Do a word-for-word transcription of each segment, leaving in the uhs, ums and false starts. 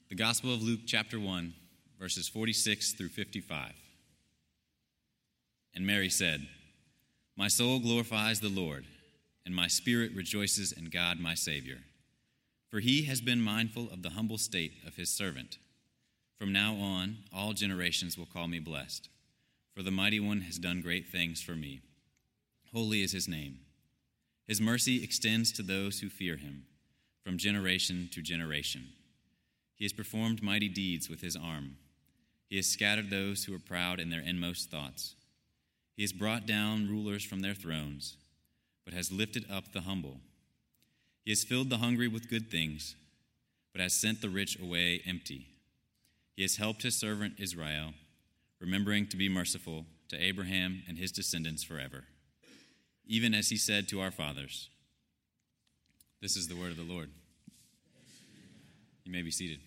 The Gospel of Luke, chapter one, verses forty-six through fifty-five. And Mary said, "My soul glorifies the Lord, and my spirit rejoices in God my Savior. For he has been mindful of the humble state of his servant. From now on, all generations will call me blessed, for the Mighty One has done great things for me. Holy is his name. His mercy extends to those who fear him, from generation to generation. He has performed mighty deeds with his arm. He has scattered those who are proud in their inmost thoughts. He has brought down rulers from their thrones, but has lifted up the humble. He has filled the hungry with good things, but has sent the rich away empty. He has helped his servant Israel, remembering to be merciful to Abraham and his descendants forever, even as he said to our fathers." This is the word of the Lord. You may be seated.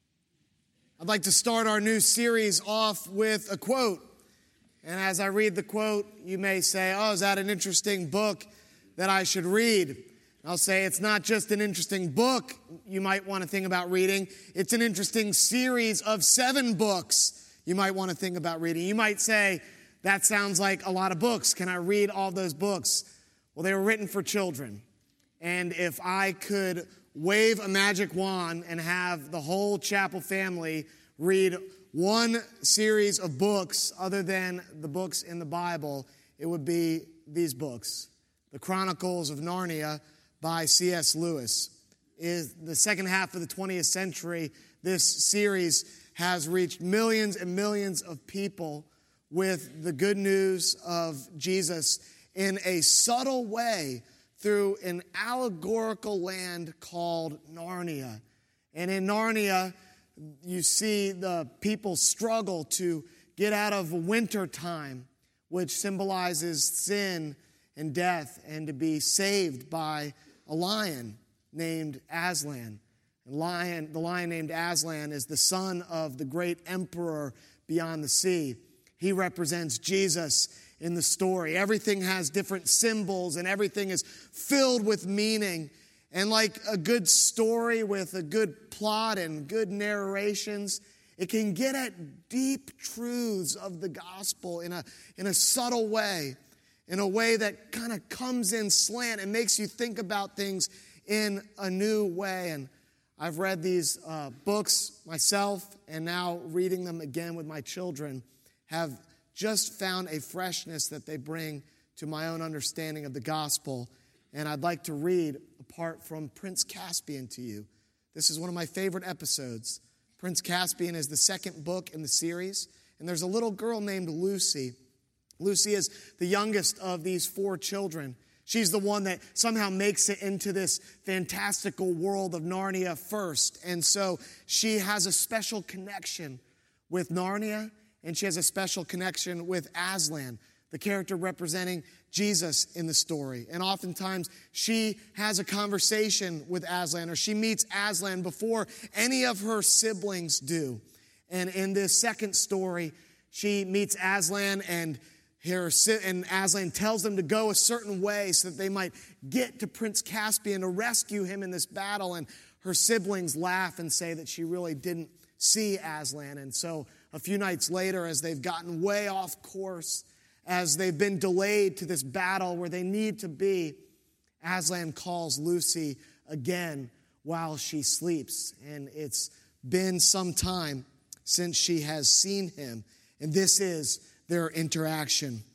I'd like to start our new series off with a quote. And as I read the quote, you may say, "Oh, is that an interesting book that I should read?" I'll say it's not just an interesting book you might want to think about reading. It's an interesting series of seven books you might want to think about reading. You might say, "That sounds like a lot of books. Can I read all those books?" Well, they were written for children. And if I could wave a magic wand and have the whole Chapel family read one series of books other than the books in the Bible, it would be these books. The Chronicles of Narnia by C S Lewis. In the second half of the twentieth century, this series has reached millions and millions of people with the good news of Jesus in a subtle way through an allegorical land called Narnia. And in Narnia, you see the people struggle to get out of winter time, which symbolizes sin and death, and to be saved by a lion named Aslan. And lion, the lion named Aslan is the son of the great emperor beyond the sea. He represents Jesus in the story. Everything has different symbols and everything is filled with meaning. And like a good story with a good plot and good narrations, it can get at deep truths of the gospel in a, in a subtle way, in a way that kind of comes in slant and makes you think about things in a new way. And I've read these uh, books myself, and now reading them again with my children have just found a freshness that they bring to my own understanding of the gospel. And I'd like to read a part from Prince Caspian to you. This is one of my favorite episodes. Prince Caspian is the second book in the series, and there's a little girl named Lucy. Lucy is the youngest of these four children. She's the one that somehow makes it into this fantastical world of Narnia first. And so she has a special connection with Narnia, and she has a special connection with Aslan, the character representing Jesus in the story. And oftentimes she has a conversation with Aslan, or she meets Aslan before any of her siblings do. And in this second story, she meets Aslan, and her, and Aslan tells them to go a certain way so that they might get to Prince Caspian to rescue him in this battle. And her siblings laugh and say that she really didn't see Aslan. And so a few nights later, as they've gotten way off course, as they've been delayed to this battle where they need to be, Aslan calls Lucy again while she sleeps. And it's been some time since she has seen him. And this is their interaction.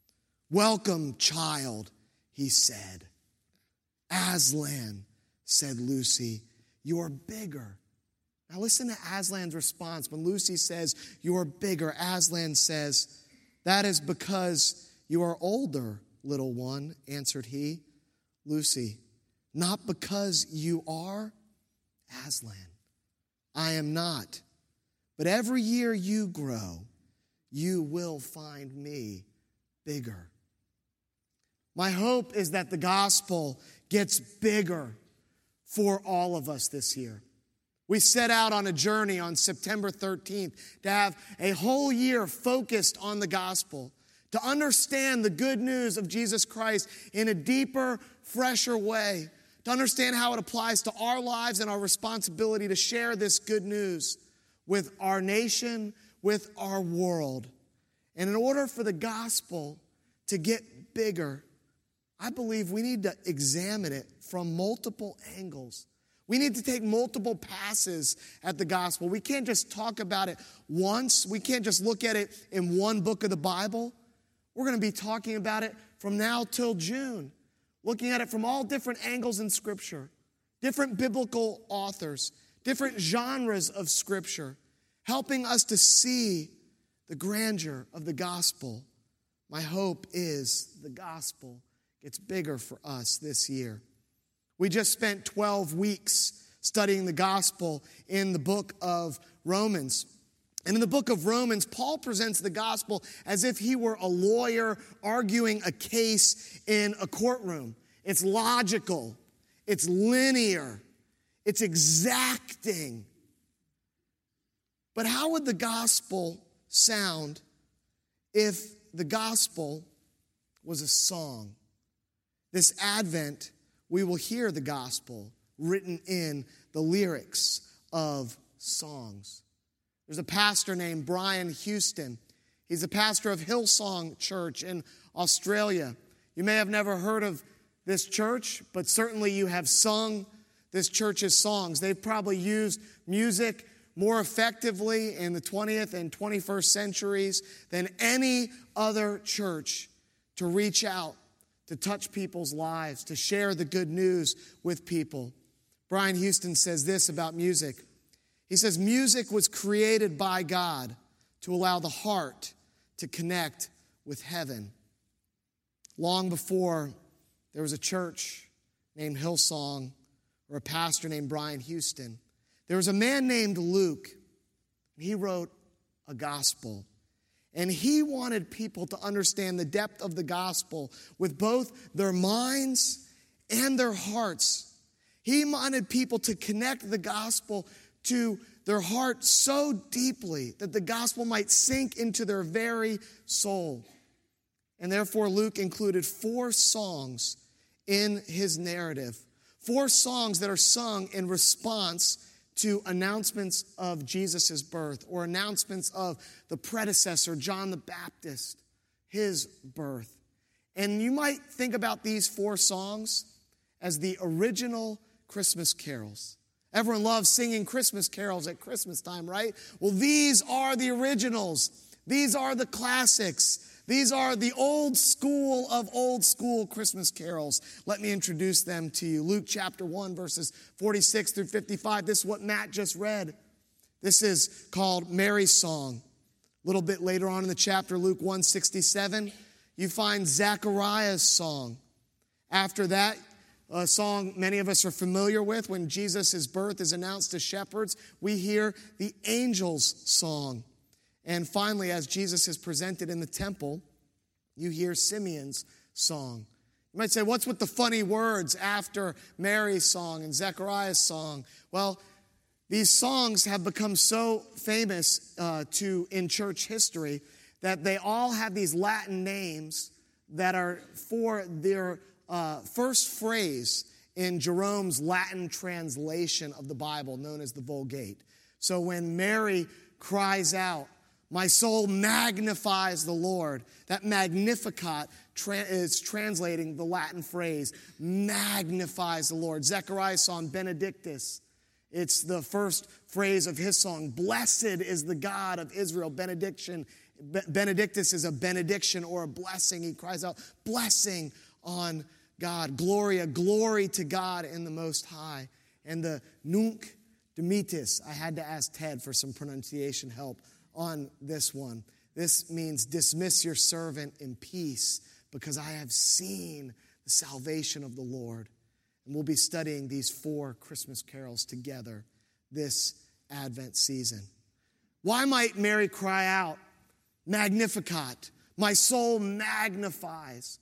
"Welcome, child," he said. "Aslan," said Lucy, "you're bigger." Now listen to Aslan's response. When Lucy says, "You're bigger," Aslan says, "That is because you are older, little one," answered he. Lucy, "Not because you are?" Aslan, "I am not. But every year you grow, you will find me bigger." My hope is that the gospel gets bigger for all of us this year. We set out on a journey on September thirteenth to have a whole year focused on the gospel, to understand the good news of Jesus Christ in a deeper, fresher way, to understand how it applies to our lives and our responsibility to share this good news with our nation, with our world. And in order for the gospel to get bigger, I believe we need to examine it from multiple angles. We need to take multiple passes at the gospel. We can't just talk about it once. We can't just look at it in one book of the Bible. We're going to be talking about it from now till June, looking at it from all different angles in Scripture, different biblical authors, different genres of Scripture, helping us to see the grandeur of the gospel. My hope is the gospel gets bigger for us this year. We just spent twelve weeks studying the gospel in the book of Romans. And in the book of Romans, Paul presents the gospel as if he were a lawyer arguing a case in a courtroom. It's logical. It's linear. It's exacting. But how would the gospel sound if the gospel was a song? This Advent, we will hear the gospel written in the lyrics of songs. There's a pastor named Brian Houston. He's a pastor of Hillsong Church in Australia. You may have never heard of this church, but certainly you have sung this church's songs. They've probably used music more effectively in the twentieth and twenty-first centuries than any other church to reach out, to touch people's lives, to share the good news with people. Brian Houston says this about music. He says, music was created by God to allow the heart to connect with heaven. Long before there was a church named Hillsong or a pastor named Brian Houston, there was a man named Luke. He wrote a gospel. And he wanted people to understand the depth of the gospel with both their minds and their hearts. He wanted people to connect the gospel to their heart so deeply that the gospel might sink into their very soul. And therefore, Luke included four songs in his narrative. Four songs that are sung in response to announcements of Jesus' birth or announcements of the predecessor, John the Baptist, his birth. And you might think about these four songs as the original Christmas carols. Everyone loves singing Christmas carols at Christmas time, right? Well, these are the originals. These are the classics. These are the old school of old school Christmas carols. Let me introduce them to you. Luke chapter one, verses forty-six through fifty-five. This is what Matt just read. This is called Mary's Song. A little bit later on in the chapter, Luke one sixty-seven, you find Zechariah's song. After that, a song many of us are familiar with when Jesus' birth is announced to shepherds, we hear the angel's song. And finally, as Jesus is presented in the temple, you hear Simeon's song. You might say, what's with the funny words after Mary's song and Zechariah's song? Well, these songs have become so famous uh, to in church history that they all have these Latin names that are for their uh, first phrase in Jerome's Latin translation of the Bible, known as the Vulgate. So when Mary cries out, "My soul magnifies the Lord," that Magnificat tra- is translating the Latin phrase, magnifies the Lord. Zechariah's song, Benedictus, it's the first phrase of his song. Blessed is the God of Israel. Benediction, Be- Benedictus is a benediction or a blessing. He cries out, blessing on God. Gloria, glory to God in the Most High. And the Nunc Dimittis, I had to ask Ted for some pronunciation help on this one. This means dismiss your servant in peace because I have seen the salvation of the Lord. And we'll be studying these four Christmas carols together this Advent season. Why might Mary cry out, Magnificat, my soul magnifies?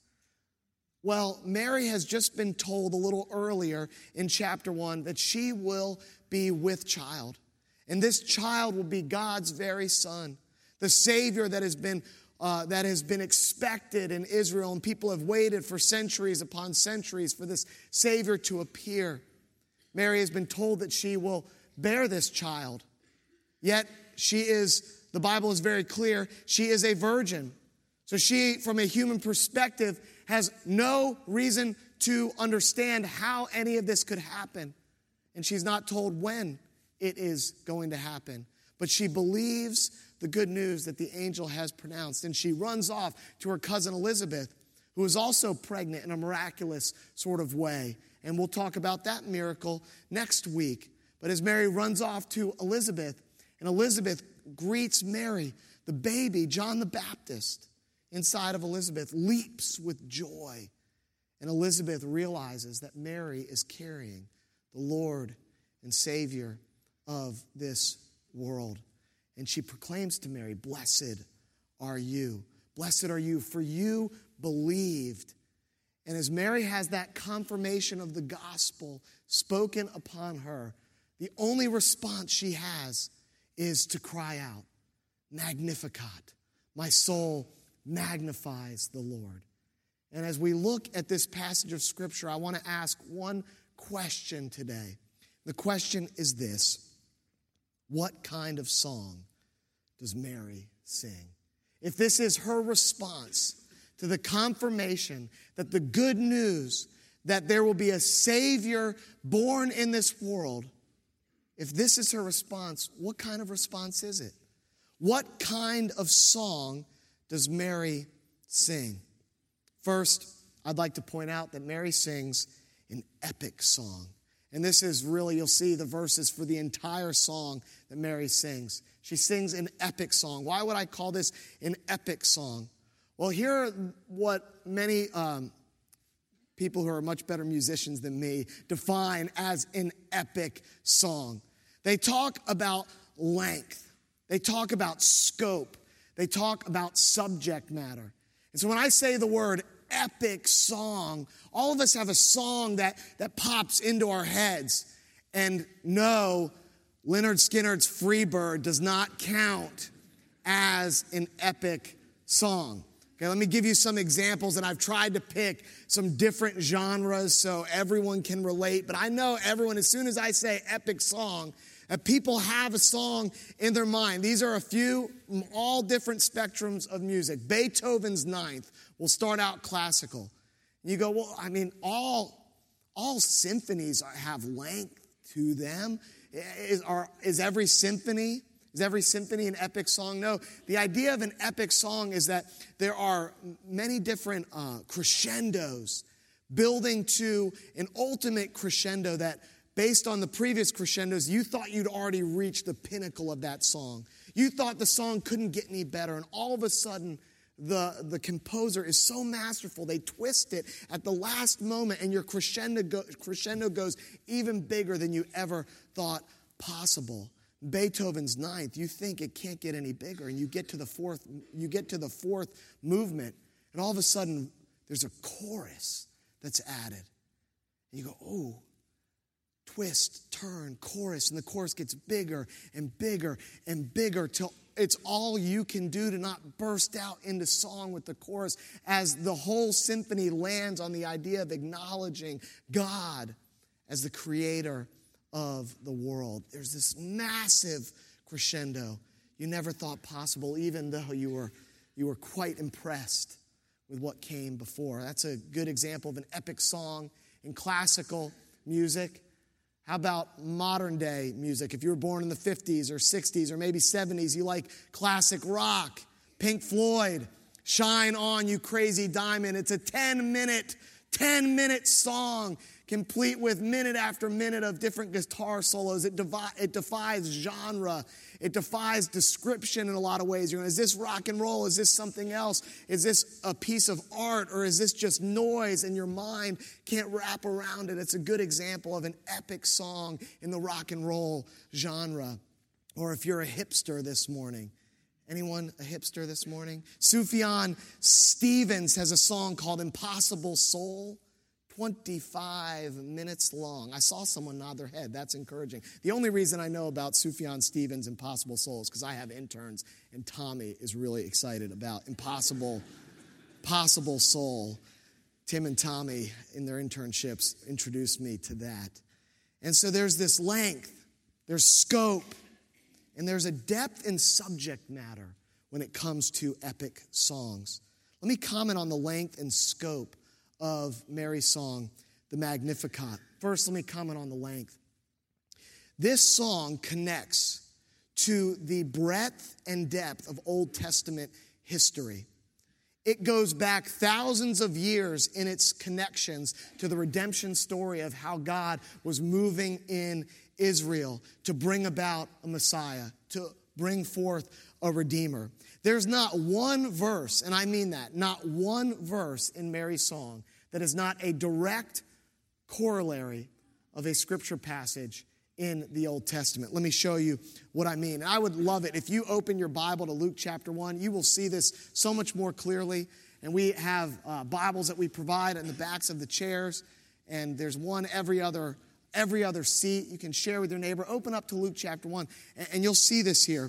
Well, Mary has just been told a little earlier in chapter one that she will be with child. And this child will be God's very son, the Savior that has been uh, that has been expected in Israel, and people have waited for centuries upon centuries for this Savior to appear. Mary has been told that she will bear this child. Yet she is, the Bible is very clear, she is a virgin. So she, from a human perspective, has no reason to understand how any of this could happen. And she's not told when it is going to happen. But she believes the good news that the angel has pronounced. And she runs off to her cousin Elizabeth, who is also pregnant in a miraculous sort of way. And we'll talk about that miracle next week. But as Mary runs off to Elizabeth, and Elizabeth greets Mary, the baby, John the Baptist, inside of Elizabeth, leaps with joy. And Elizabeth realizes that Mary is carrying the Lord and Savior of this world. And she proclaims to Mary, "Blessed are you. Blessed are you, for you believed." And as Mary has that confirmation of the gospel spoken upon her, the only response she has is to cry out, "Magnificat." My soul magnifies the Lord. And as we look at this passage of Scripture, I want to ask one question today. The question is this: what kind of song does Mary sing? If this is her response to the confirmation that the good news that there will be a Savior born in this world, if this is her response, what kind of response is it? What kind of song does Mary sing? First, I'd like to point out that Mary sings an epic song. And this is really, you'll see the verses for the entire song that Mary sings. She sings an epic song. Why would I call this an epic song? Well, here are what many um, people who are much better musicians than me define as an epic song. They talk about length. They talk about scope. They talk about subject matter. And so when I say the word epic song, all of us have a song that, that pops into our heads. And no, Leonard Skinner's Freebird does not count as an epic song. Okay, let me give you some examples, and I've tried to pick some different genres so everyone can relate. But I know everyone, as soon as I say epic song, that people have a song in their mind. These are a few, all different spectrums of music. Beethoven's Ninth. We'll start out classical. You go, well, I mean, all, all symphonies have length to them. Is, are, is every symphony, is every symphony an epic song? No. The idea of an epic song is that there are many different uh, crescendos building to an ultimate crescendo that, based on the previous crescendos, you thought you'd already reached the pinnacle of that song. You thought the song couldn't get any better, and all of a sudden, the, the composer is so masterful, they twist it at the last moment, and your crescendo, go, crescendo goes even bigger than you ever thought possible. Beethoven's Ninth, you think it can't get any bigger, and you get to the fourth, you get to the fourth movement, and all of a sudden, there's a chorus that's added. And you go, oh, twist, turn, chorus, and the chorus gets bigger and bigger and bigger till it's all you can do to not burst out into song with the chorus as the whole symphony lands on the idea of acknowledging God as the creator of the world. There's this massive crescendo you never thought possible, even though you were, you were quite impressed with what came before. That's a good example of an epic song in classical music. How about modern day music? If you were born in the fifties or sixties or maybe seventies, you like classic rock, Pink Floyd, Shine On You Crazy Diamond. It's a ten-minute, ten-minute song, complete with minute after minute of different guitar solos. It, devi- it defies genre. It defies description in a lot of ways. You're going, is this rock and roll? Is this something else? Is this a piece of art? Or is this just noise and your mind can't wrap around it? It's a good example of an epic song in the rock and roll genre. Or if you're a hipster this morning. Anyone a hipster this morning? Sufjan Stevens has a song called Impossible Soul. twenty-five minutes long. I saw someone nod their head. That's encouraging. The only reason I know about Sufjan Stevens' Impossible Soul is because I have interns, and Tommy is really excited about Impossible, Possible Soul. Tim and Tommy, in their internships, introduced me to that. And so there's this length, there's scope, and there's a depth in subject matter when it comes to epic songs. Let me comment on the length and scope of Mary's song, the Magnificat. First, let me comment on the length. This song connects to the breadth and depth of Old Testament history. It goes back thousands of years in its connections to the redemption story of how God was moving in Israel to bring about a Messiah, to bring forth a Redeemer. There's not one verse, and I mean that, not one verse in Mary's song that is not a direct corollary of a scripture passage in the Old Testament. Let me show you what I mean. I would love it if you open your Bible to Luke chapter one. You will see this so much more clearly. And we have uh, Bibles that we provide in the backs of the chairs. And there's one every other every other seat. You can share with your neighbor. Open up to Luke chapter one, and, and you'll see this here.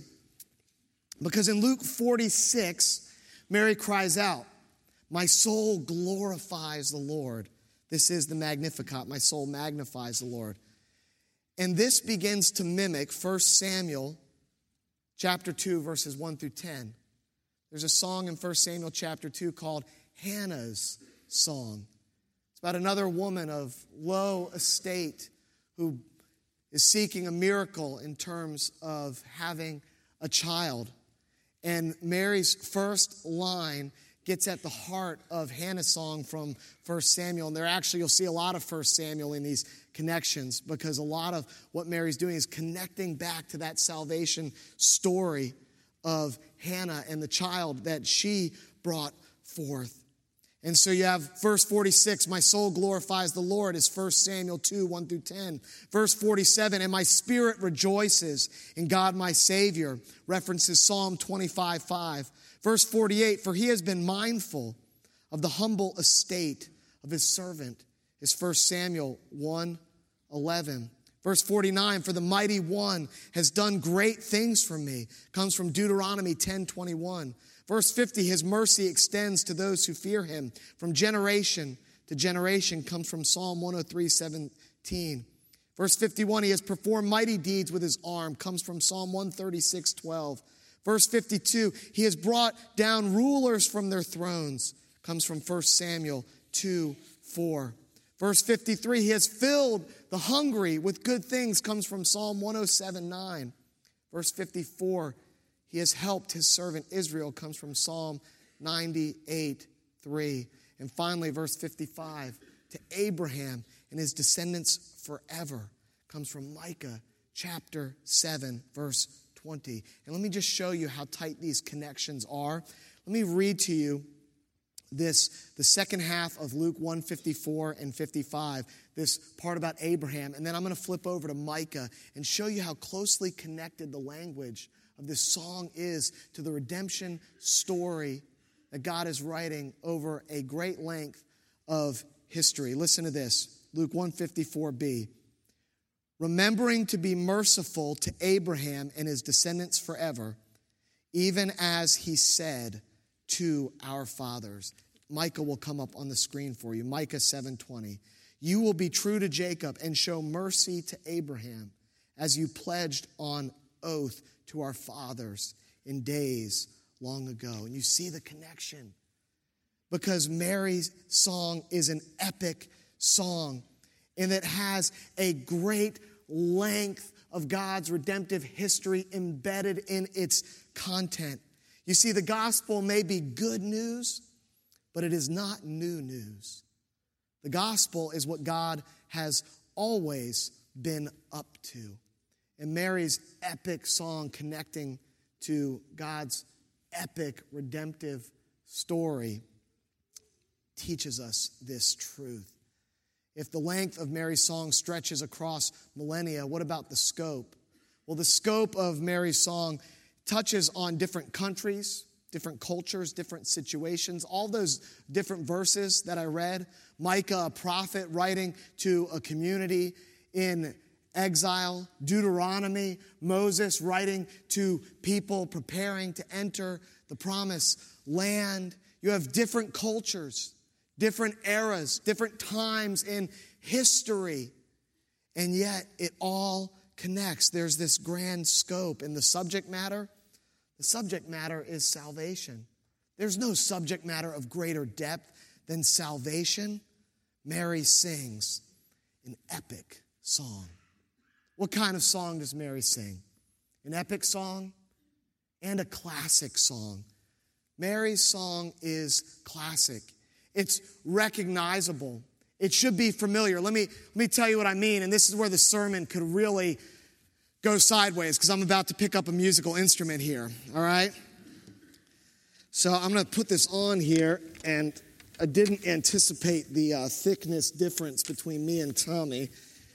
Because in Luke forty-six, Mary cries out, "My soul glorifies the Lord." This is the Magnificat. My soul magnifies the Lord. And this begins to mimic First Samuel chapter two, verses one through ten. There's a song in First Samuel chapter two called Hannah's Song. It's about another woman of low estate who is seeking a miracle in terms of having a child. And Mary's first line gets at the heart of Hannah's song from First Samuel. And there actually, you'll see a lot of First Samuel in these connections, because a lot of what Mary's doing is connecting back to that salvation story of Hannah and the child that she brought forth. And so you have verse forty-six, "My soul glorifies the Lord," is First Samuel two, one through ten. Verse forty-seven, "And my spirit rejoices in God my Savior," references Psalm twenty-five, five. Verse forty-eight, "For he has been mindful of the humble estate of his servant," is First Samuel one, eleven. Verse forty-nine, "For the mighty one has done great things for me," comes from Deuteronomy ten, twenty-one. Verse fifty, "His mercy extends to those who fear him from generation to generation," comes from Psalm one oh three, seventeen. Verse fifty-one, "He has performed mighty deeds with his arm," comes from Psalm one thirty-six, twelve. Verse fifty-two, "He has brought down rulers from their thrones," comes from First Samuel two, four. Verse fifty-three, "He has filled the hungry with good things," comes from Psalm one oh seven, nine. Verse fifty-four, "He has helped his servant Israel," comes from Psalm ninety-eight, three. And finally, verse fifty-five, "To Abraham and his descendants forever," comes from Micah chapter seven, verse twenty. And let me just show you how tight these connections are. Let me read to you this, the second half of Luke one, fifty-four and fifty-five, this part about Abraham. And then I'm going to flip over to Micah and show you how closely connected the language of this song is to the redemption story that God is writing over a great length of history. Listen to this, Luke one fifty-four b. "Remembering to be merciful to Abraham and his descendants forever, even as he said to our fathers." Micah will come up on the screen for you. Micah seven twenty. "You will be true to Jacob and show mercy to Abraham, as you pledged on oath to our fathers in days long ago." And you see the connection, because Mary's song is an epic song, and it has a great length of God's redemptive history embedded in its content. You see, the gospel may be good news, but it is not new news. The gospel is what God has always been up to. And Mary's epic song connecting to God's epic redemptive story teaches us this truth. If the length of Mary's song stretches across millennia, what about the scope? Well, the scope of Mary's song touches on different countries, different cultures, different situations. All those different verses that I read, Micah, a prophet writing to a community in exile, Deuteronomy, Moses writing to people preparing to enter the promised land. You have different cultures, different eras, different times in history, and yet it all connects. There's this grand scope in the subject matter. The subject matter is salvation. There's no subject matter of greater depth than salvation. Mary sings an epic song. What kind of song does Mary sing? An epic song and a classic song. Mary's song is classic. It's recognizable. It should be familiar. Let me, let me tell you what I mean, and this is where the sermon could really go sideways, because I'm about to pick up a musical instrument here, all right? So I'm going to put this on here, and I didn't anticipate the uh, thickness difference between me and Tommy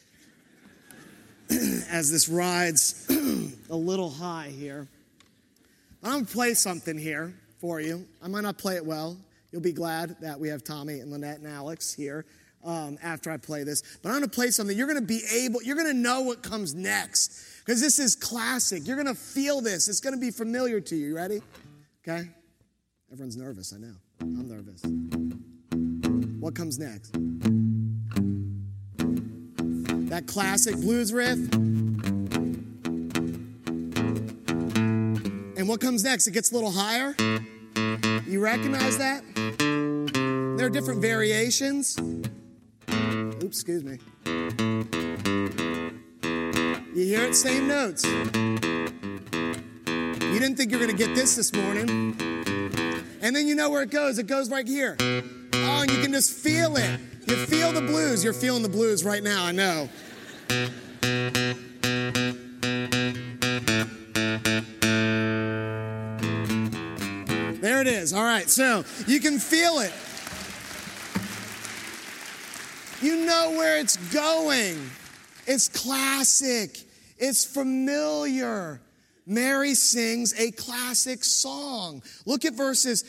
as this rides a little high here. I'm going to play something here for you. I might not play it well. You'll be glad that we have Tommy and Lynette and Alex here um, after I play this. But I'm going to play something. You're going to be able, you're going to know what comes next, because this is classic. You're going to feel this. It's going to be familiar to you. You ready? Okay? Everyone's nervous, I know. I'm nervous. What comes next? That classic blues riff. And what comes next? It gets a little higher. You recognize that? There are different variations. Oops, excuse me. You hear it? Same notes. You didn't think you were going to get this this morning. And then you know where it goes. It goes right here. Oh, and you can just feel it. You feel the blues. You're feeling the blues right now, I know. There it is. All right, so you can feel it. You know where it's going. It's classic. It's familiar. Mary sings a classic song. Look at verses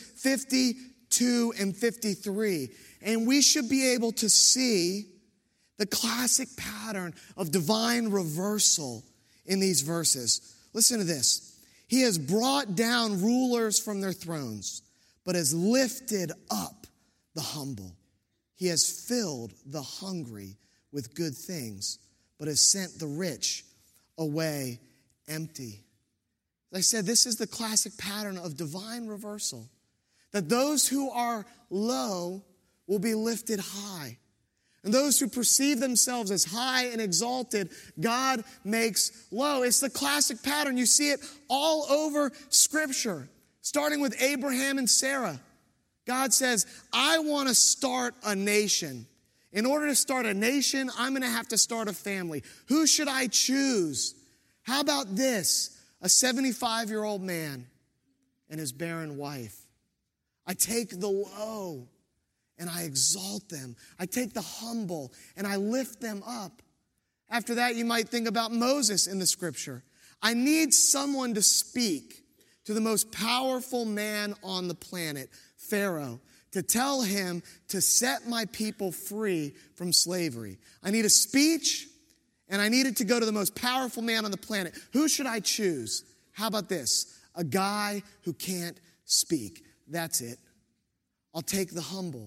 fifty-two and fifty-three. And we should be able to see the classic pattern of divine reversal in these verses. Listen to this. He has brought down rulers from their thrones, but has lifted up the humble. He has filled the hungry with good things, but has sent the rich away empty. As I said, this is the classic pattern of divine reversal, that those who are low will be lifted high. And those who perceive themselves as high and exalted, God makes low. It's the classic pattern. You see it all over Scripture, starting with Abraham and Sarah. God says, I want to start a nation. In order to start a nation, I'm going to have to start a family. Who should I choose? How about this? A seventy-five-year-old man and his barren wife. I take the low and I exalt them. I take the humble and I lift them up. After that, you might think about Moses in the Scripture. I need someone to speak to the most powerful man on the planet, Pharaoh, to tell him to set my people free from slavery. I need a speech, and I needed to go to the most powerful man on the planet. Who should I choose? How about this? A guy who can't speak. That's it. I'll take the humble,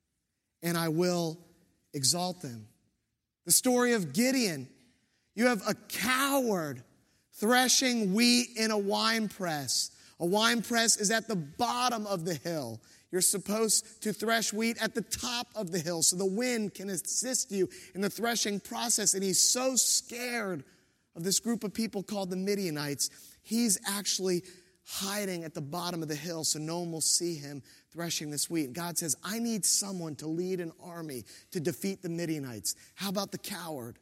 and I will exalt them. The story of Gideon. You have a coward threshing wheat in a wine press. A wine press is at the bottom of the hill. You're supposed to thresh wheat at the top of the hill so the wind can assist you in the threshing process. And he's so scared of this group of people called the Midianites, he's actually hiding at the bottom of the hill so no one will see him threshing this wheat. And God says, I need someone to lead an army to defeat the Midianites. How about the coward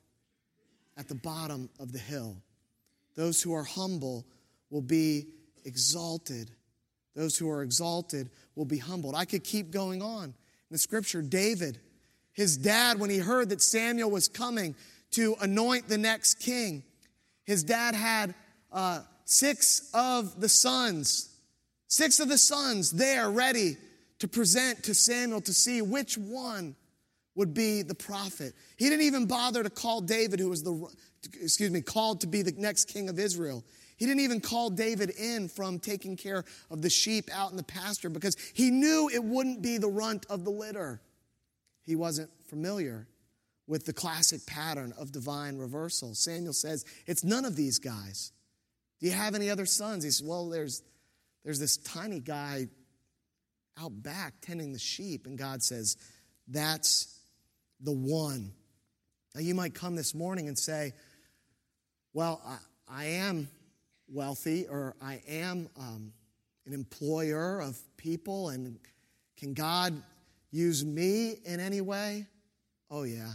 at the bottom of the hill? Those who are humble will be exalted. Those who are exalted will be humbled. I could keep going on. In the Scripture, David, his dad, when he heard that Samuel was coming to anoint the next king, his dad had uh, six of the sons Six of the sons there ready to present to Samuel to see which one would be the prophet. He didn't even bother to call David, who was the, excuse me, called to be the next king of Israel. He didn't even call David in from taking care of the sheep out in the pasture because he knew it wouldn't be the runt of the litter. He wasn't familiar with the classic pattern of divine reversal. Samuel says, it's none of these guys. Do you have any other sons? He says, well, there's, there's this tiny guy out back tending the sheep. And God says, that's the one. Now you might come this morning and say, well, I, I am wealthy, or I am um, an employer of people, and can God use me in any way? Oh yeah.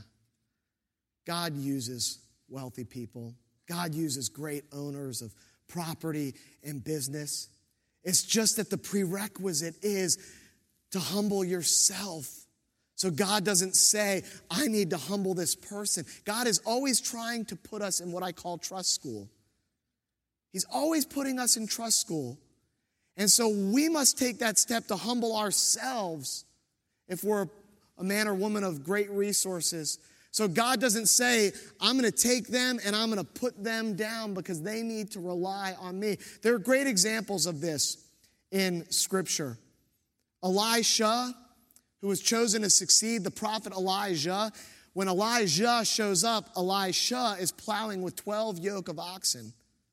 God uses wealthy people. God uses great owners of property and business. It's just that the prerequisite is to humble yourself. So God doesn't say, I need to humble this person. God is always trying to put us in what I call trust school. He's always putting us in trust school. And so we must take that step to humble ourselves if we're a man or woman of great resources. So God doesn't say, I'm going to take them and I'm going to put them down because they need to rely on me. There are great examples of this in Scripture. Elisha, who was chosen to succeed the prophet Elijah, when Elijah shows up, Elisha is plowing with twelve yoke of oxen.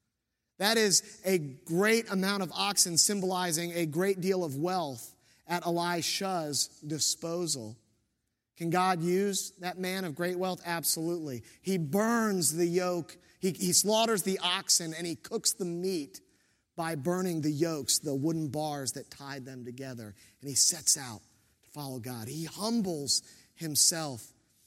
That is a great amount of oxen, symbolizing a great deal of wealth at Elisha's disposal. Can God use that man of great wealth? Absolutely. He burns the yoke. He, he slaughters the oxen and he cooks the meat by burning the yokes, the wooden bars that tied them together. And he sets out to follow God. He humbles himself.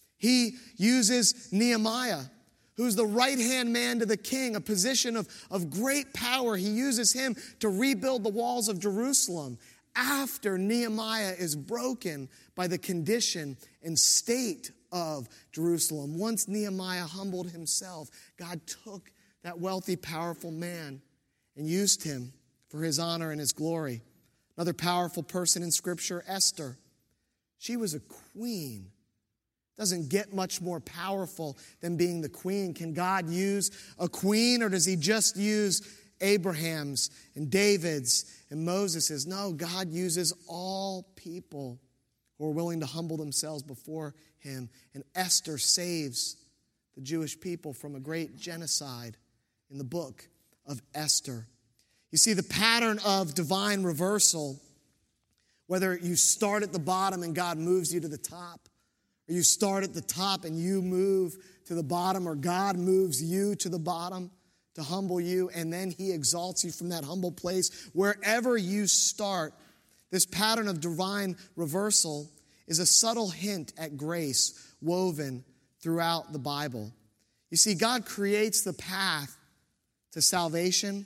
He uses Nehemiah, who's the right-hand man to the king, a position of, of great power. He uses him to rebuild the walls of Jerusalem after Nehemiah is broken by the condition and state of Jerusalem. Once Nehemiah humbled himself, God took that wealthy, powerful man and used him for his honor and his glory. Another powerful person in Scripture, Esther. She was a queen. Doesn't get much more powerful than being the queen. Can God use a queen, or does he just use Abraham's and David's and Moses's? No, God uses all people who are willing to humble themselves before him. And Esther saves the Jewish people from a great genocide in the book of Esther. You see, the pattern of divine reversal, whether you start at the bottom and God moves you to the top, or you start at the top and you move to the bottom, or God moves you to the bottom to humble you, and then he exalts you from that humble place. Wherever you start, this pattern of divine reversal is a subtle hint at grace woven throughout the Bible. You see, God creates the path to salvation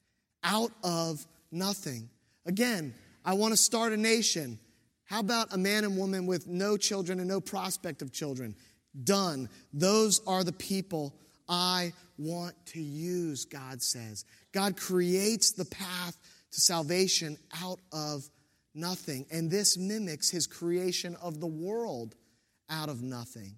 out of nothing. Again, I want to start a nation. How about a man and woman with no children and no prospect of children? Done. Those are the people I want to use, God says. God creates the path to salvation out of nothing. And this mimics his creation of the world out of nothing.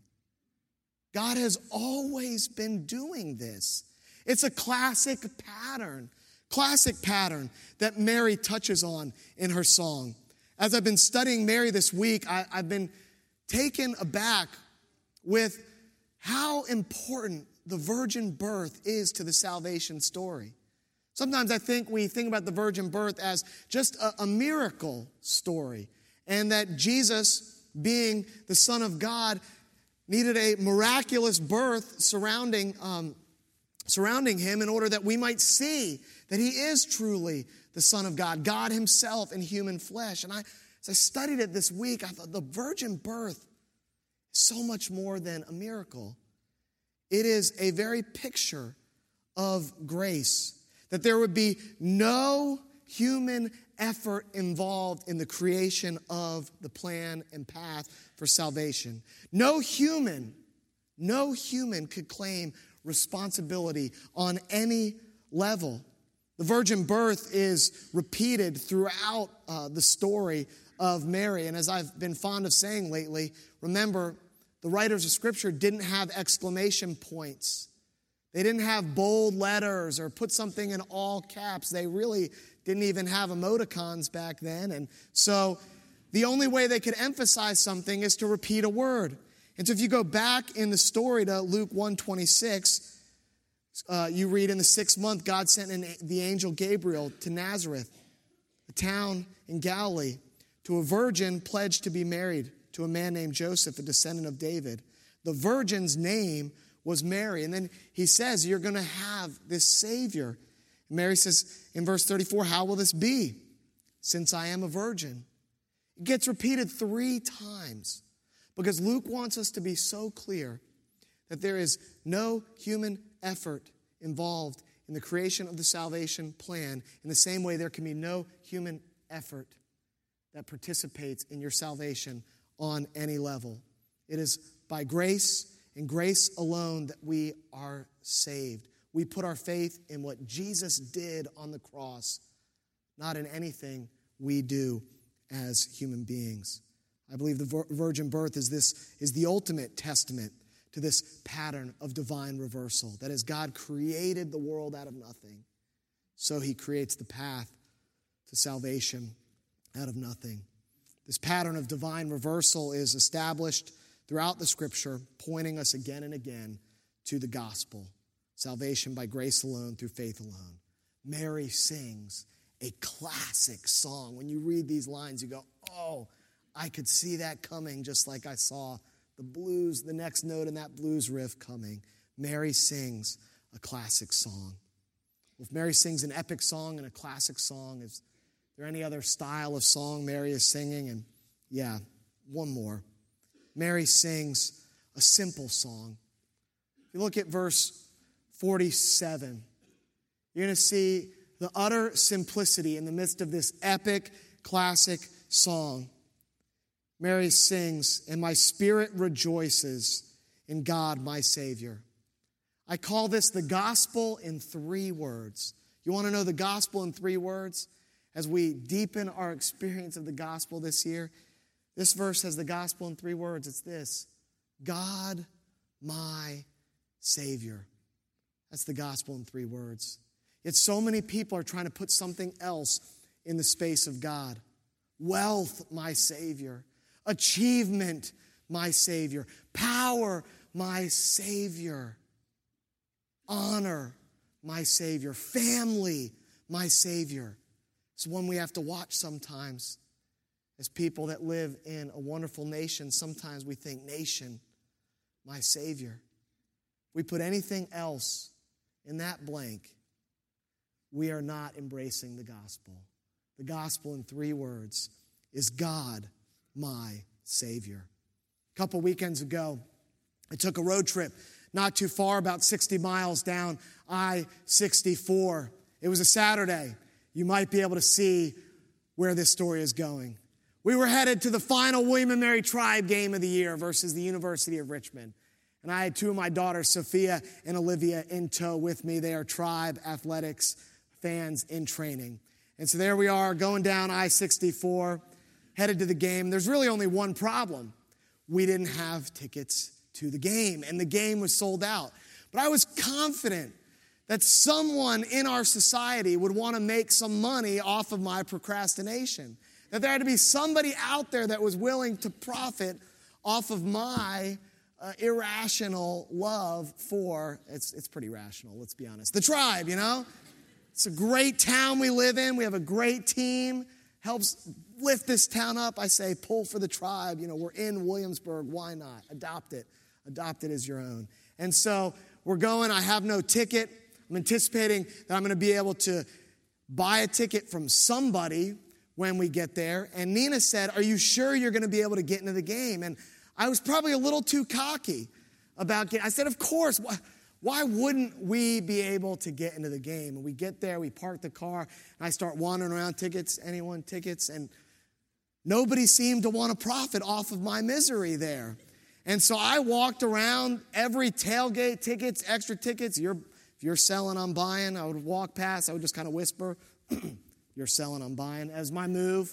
God has always been doing this. It's a classic pattern, classic pattern that Mary touches on in her song. As I've been studying Mary this week, I, I've been taken aback with how important the virgin birth is to the salvation story. Sometimes I think we think about the virgin birth as just a, a miracle story, and that Jesus, being the Son of God, needed a miraculous birth surrounding, um, surrounding him in order that we might see that he is truly the Son of God, God himself in human flesh. And I, as I studied it this week, I thought the virgin birth is so much more than a miracle. It is a very picture of grace, that there would be no human effort involved in the creation of the plan and path for salvation. No human, no human could claim responsibility on any level. The virgin birth is repeated throughout uh, the story of Mary. And as I've been fond of saying lately, remember, the writers of Scripture didn't have exclamation points. They didn't have bold letters or put something in all caps. They really didn't even have emoticons back then. And so the only way they could emphasize something is to repeat a word. And so if you go back in the story to Luke one twenty-six, uh, you read, in the sixth month, God sent an, the angel Gabriel to Nazareth, a town in Galilee, to a virgin pledged to be married to a man named Joseph, a descendant of David. The virgin's name was Mary. And then he says, you're going to have this Savior. Mary says in verse thirty-four, how will this be, since I am a virgin? It gets repeated three times because Luke wants us to be so clear that there is no human effort involved in the creation of the salvation plan. In the same way, there can be no human effort that participates in your salvation on any level. It is by grace and grace alone that we are saved. We put our faith in what Jesus did on the cross, not in anything we do as human beings. I believe the virgin birth is this is the ultimate testament to this pattern of divine reversal. That is, God created the world out of nothing, so he creates the path to salvation out of nothing. This pattern of divine reversal is established throughout the Scripture, pointing us again and again to the gospel. Salvation by grace alone, through faith alone. Mary sings a classic song. When you read these lines, you go, oh, I could see that coming, just like I saw the blues, the next note in that blues riff coming. Mary sings a classic song. If Mary sings an epic song and a classic song, is there any other style of song Mary is singing? And yeah, one more. Mary sings a simple song. If you look at verse forty-seven, you're going to see the utter simplicity in the midst of this epic, classic song. Mary sings, and my spirit rejoices in God, my Savior. I call this the gospel in three words. You want to know the gospel in three words? As we deepen our experience of the gospel this year, this verse has the gospel in three words. It's this: God, my Savior. That's the gospel in three words. Yet so many people are trying to put something else in the space of God. Wealth, my Savior. Achievement, my Savior. Power, my Savior. Honor, my Savior. Family, my Savior. It's one we have to watch sometimes. As people that live in a wonderful nation, sometimes we think, nation, my Savior. If we put anything else in that blank, we are not embracing the gospel. The gospel in three words is God, my Savior. A couple weekends ago, I took a road trip not too far, about sixty miles down I sixty-four. It was a Saturday. You might be able to see where this story is going. We were headed to the final William and Mary Tribe game of the year versus the University of Richmond. And I had two of my daughters, Sophia and Olivia, in tow with me. They are Tribe athletics fans in training. And so there we are, going down I sixty-four, headed to the game. There's really only one problem. We didn't have tickets to the game, and the game was sold out. But I was confident that someone in our society would want to make some money off of my procrastination. That there had to be somebody out there that was willing to profit off of my uh, irrational love for, it's, it's pretty rational, let's be honest, the Tribe, you know? It's a great town we live in. We have a great team. Helps lift this town up. I say, pull for the Tribe. You know, we're in Williamsburg. Why not? Adopt it. Adopt it as your own. And so we're going. I have no ticket. I'm anticipating that I'm going to be able to buy a ticket from somebody when we get there. And Nina said, are you sure you're going to be able to get into the game? And I was probably a little too cocky about getting. I said, of course. Why, why wouldn't we be able to get into the game? And we get there, we park the car, and I start wandering around, tickets, anyone, tickets, and nobody seemed to want to profit off of my misery there. And so I walked around every tailgate, tickets, extra tickets, your If you're selling, I'm buying. I would walk past. I would just kind of whisper, you're selling, I'm buying, as my move.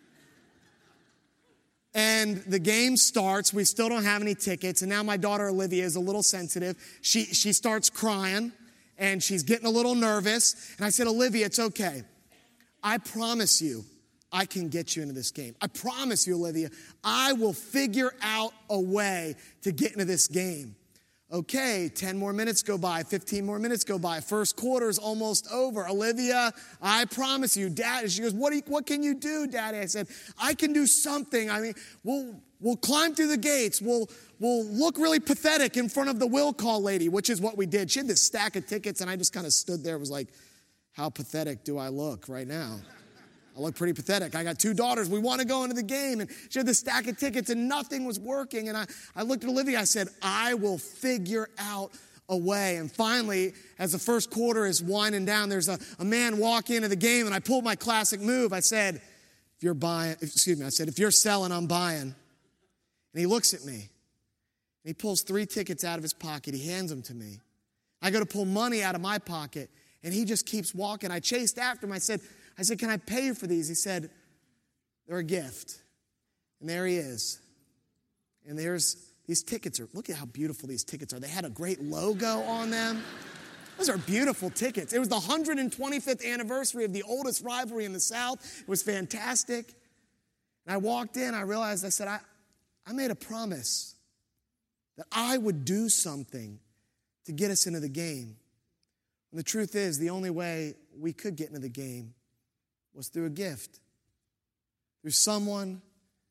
And the game starts. We still don't have any tickets. And now my daughter Olivia is a little sensitive. She, she starts crying, and she's getting a little nervous. And I said, Olivia, it's okay. I promise you, I can get you into this game. I promise you, Olivia, I will figure out a way to get into this game. Okay, ten more minutes go by, fifteen more minutes go by. First quarter's almost over. Olivia, I promise you, Dad. She goes, what, do you, what can you do, Daddy? I said, I can do something. I mean, we'll, we'll climb through the gates. We'll, we'll look really pathetic in front of the will call lady, which is what we did. She had this stack of tickets, and I just kind of stood there, was like, how pathetic do I look right now? I look pretty pathetic. I got two daughters. We want to go into the game. And she had this stack of tickets and nothing was working. And I, I looked at Olivia. I said, I will figure out a way. And finally, as the first quarter is winding down, there's a, a man walk into the game. And I pulled my classic move. I said, if you're buying, excuse me, I said, if you're selling, I'm buying. And he looks at me. And he pulls three tickets out of his pocket. He hands them to me. I go to pull money out of my pocket. And he just keeps walking. I chased after him. I said, I said, can I pay you for these? He said, they're a gift. And there he is. And there's these tickets. Are, look at how beautiful these tickets are. They had a great logo on them. Those are beautiful tickets. It was the one hundred twenty-fifth anniversary of the oldest rivalry in the South. It was fantastic. And I walked in. I realized, I said, I, I made a promise that I would do something to get us into the game. And the truth is, the only way we could get into the game was through a gift, through someone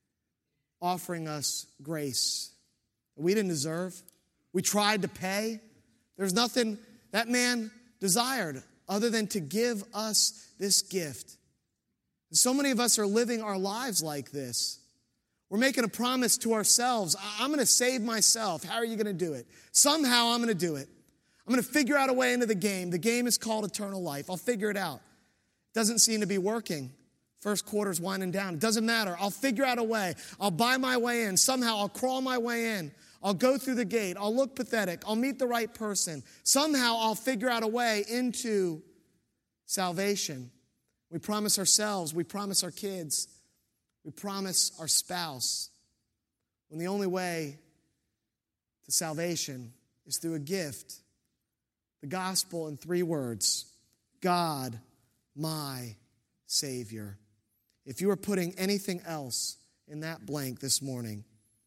offering us grace that we didn't deserve. We tried to pay. There's nothing that man desired other than to give us this gift. And so many of us are living our lives like this. We're making a promise to ourselves. I'm going to save myself. How are you going to do it? Somehow I'm going to do it. I'm going to figure out a way into the game. The game is called eternal life. I'll figure it out. Doesn't seem to be working. First quarter's winding down. It doesn't matter. I'll figure out a way. I'll buy my way in. Somehow I'll crawl my way in. I'll go through the gate. I'll look pathetic. I'll meet the right person. Somehow I'll figure out a way into salvation. We promise ourselves. We promise our kids. We promise our spouse. When the only way to salvation is through a gift. The gospel in three words. God, my Savior. If you are putting anything else in that blank this morning,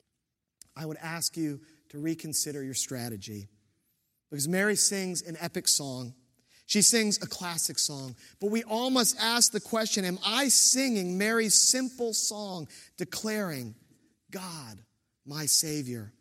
I would ask you to reconsider your strategy. Because Mary sings an epic song. She sings a classic song. But we all must ask the question, am I singing Mary's simple song declaring, God, my Savior?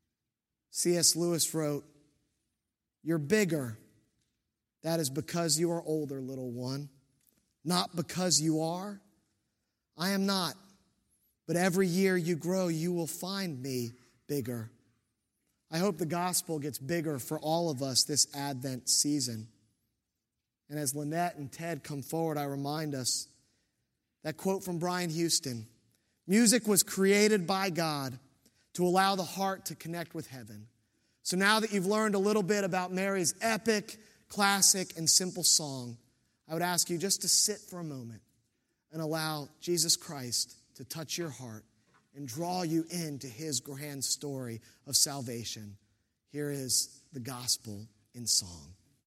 C S Lewis wrote, you're bigger. That is because you are older, little one. Not because you are. I am not. But every year you grow, you will find me bigger. I hope the gospel gets bigger for all of us this Advent season. And as Lynette and Ted come forward, I remind us that quote from Brian Houston, music was created by God to allow the heart to connect with heaven. So now that you've learned a little bit about Mary's epic, classic, and simple song, I would ask you just to sit for a moment and allow Jesus Christ to touch your heart and draw you into his grand story of salvation. Here is the gospel in song.